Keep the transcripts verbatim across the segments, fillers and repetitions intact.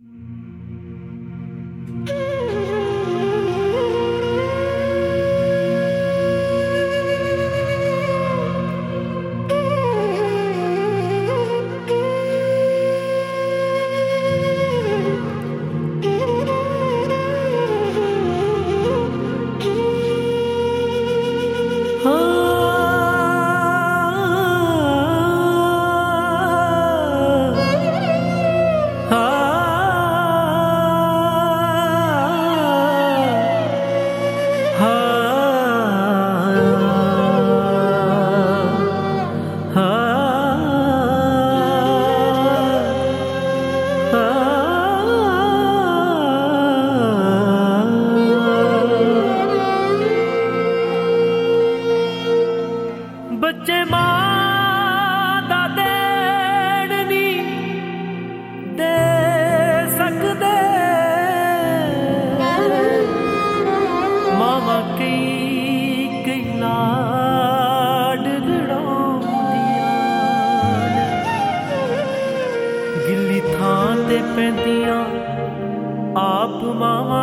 आप मावा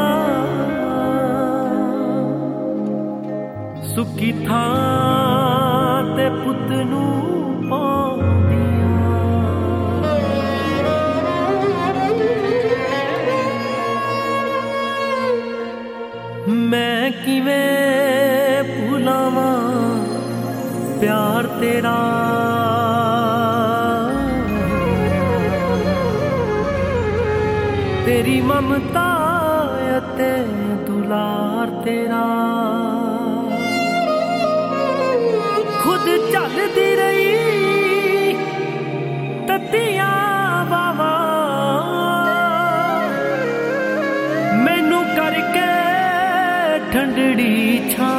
सुखी थां ते पुत नूं पाउंदियां। मैं किवें भुलावां प्यार तेरा, तेरी ममता ते दुलार तेरा। खुद चलदी रही ततिया वावा मैनू करके ठंडड़ी छां।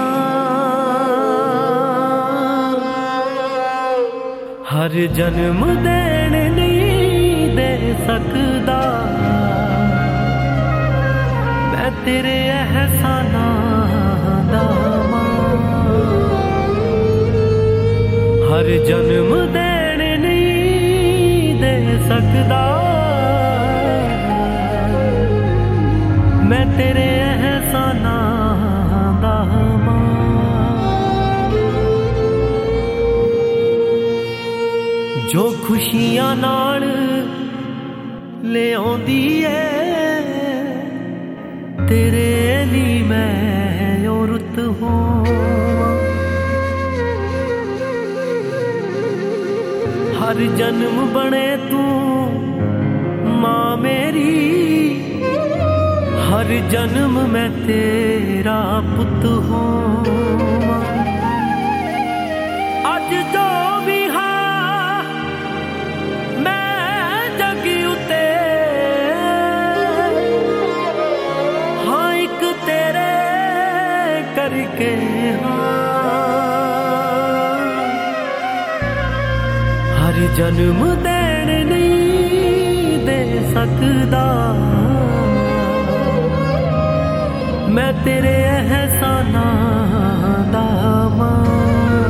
हर जन्म देन नहीं दे सकदा तेरे एहसानां दा मां। हर जन्म देन नहीं दे सकदा मैं तेरे एहसानां दा मां। जो खुशियां नाल ले आउंदी है तेरे लिए मैं औरत हूँ। हर जन्म बने तू माँ मेरी, हर जन्म मैं तेरा पुत हूँ। अज जो भी हाँ मैं जगी उते करके हर जन्म देन नहीं दे सकदा मैं तेरे एहसानां दा मां।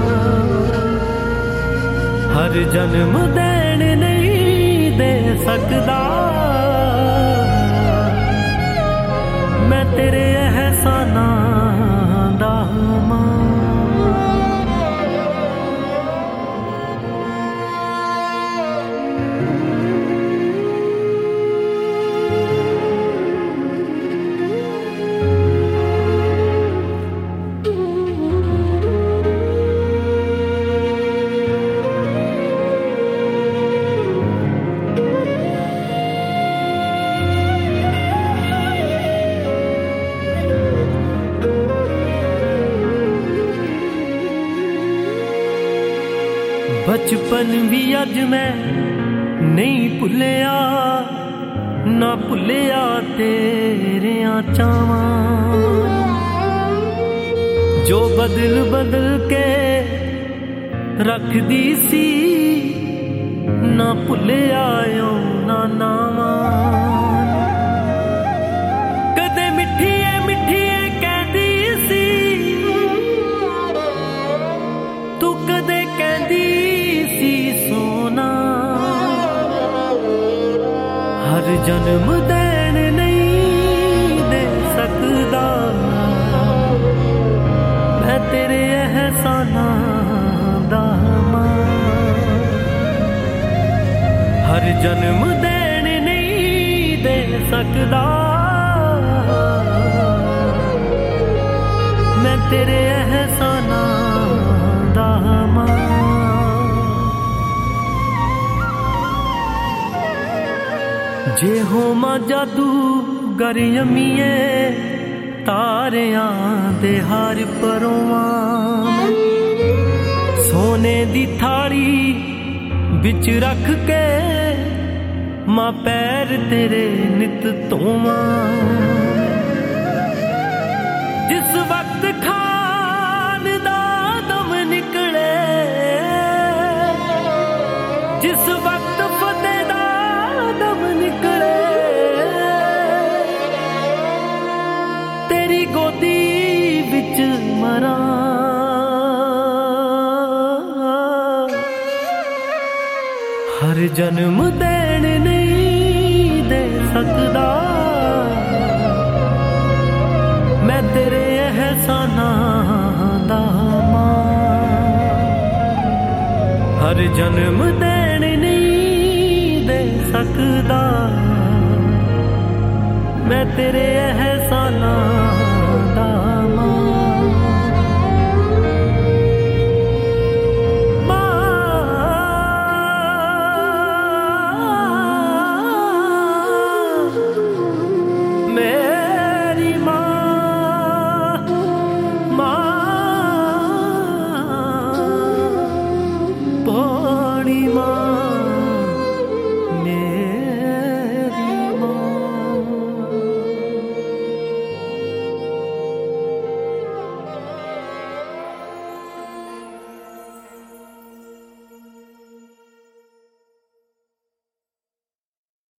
हर जन्म देन नहीं दे सकदा मैं तेरे एहसानां दा मां। बचपन भी अज मैं नहीं भुलिया, ना भुलिया तेरियां चावां जो बदल बदल के रख दी सी। ना भुलिया ना नावां कदे मिठिए मिठिए कहदी सी तू, कदे कहदी सी सोना। हर हर जन्म देन नहीं दे सकदा मैं तेरे एहसानां दा मान। हर जन्म देन नहीं दे सकदा मैं तेरे एहसानां दा मान। जे होमा जादूगर यमीए तारियां दे हार परोवां सोने दी थाली बिच रख के मां पैर तेरे नित धोवां। जिस वक्त खान दा दम निकले जिस वक्त फतेह दा दम निकले तेरी गोदी विच मरां। हर जन्म देन नहीं दे सकदा मैं तेरे एहसानां दा मान। हर जन्म देन नहीं दे सकदा मैं तेरे एहसानां